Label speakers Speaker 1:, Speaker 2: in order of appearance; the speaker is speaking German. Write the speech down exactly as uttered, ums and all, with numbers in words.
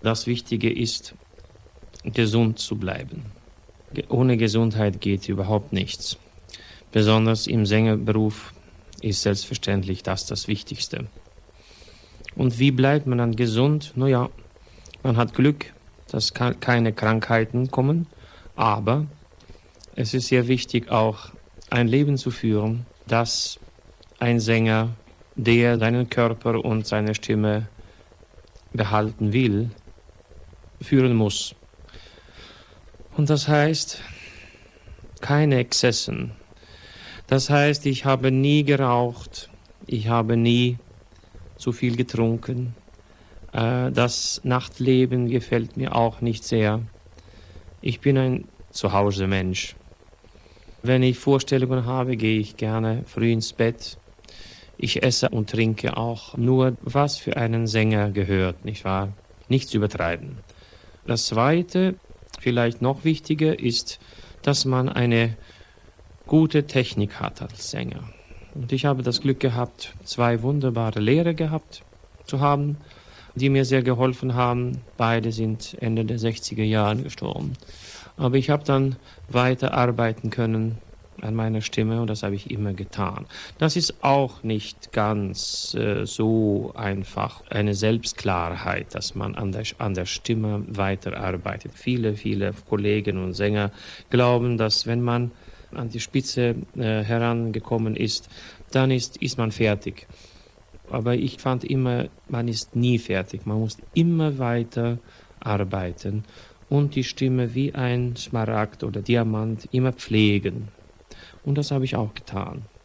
Speaker 1: Das Wichtige ist, gesund zu bleiben. Ohne Gesundheit geht überhaupt nichts. Besonders im Sängerberuf ist selbstverständlich das das Wichtigste. Und wie bleibt man dann gesund? Naja, man hat Glück, dass keine Krankheiten kommen, aber es ist sehr wichtig auch ein Leben zu führen, das ein Sänger, der seinen Körper und seine Stimme behalten will, führen muss. Und das heißt, keine Exzessen. Das heißt, ich habe nie geraucht, ich habe nie zu viel getrunken. Das Nachtleben gefällt mir auch nicht sehr. Ich bin ein Zuhause-Mensch. Wenn ich Vorstellungen habe, gehe ich gerne früh ins Bett. Ich esse und trinke auch nur, was für einen Sänger gehört, nicht wahr? Nichts übertreiben. Das Zweite, vielleicht noch wichtiger, ist, dass man eine gute Technik hat als Sänger. Und ich habe das Glück gehabt, zwei wunderbare Lehrer gehabt zu haben, die mir sehr geholfen haben. Beide sind Ende der sechziger Jahre gestorben. Aber ich habe dann weiter arbeiten können an meiner Stimme und das habe ich immer getan. Das ist auch nicht ganz äh, so einfach, eine Selbstklarheit, dass man an der, an der Stimme weiterarbeitet. Viele, viele Kollegen und Sänger glauben, dass wenn man an die Spitze äh, herangekommen ist, dann ist, ist man fertig. Aber ich fand immer, man ist nie fertig. Man muss immer weiter arbeiten und die Stimme wie ein Smaragd oder Diamant immer pflegen. Und das habe ich auch getan.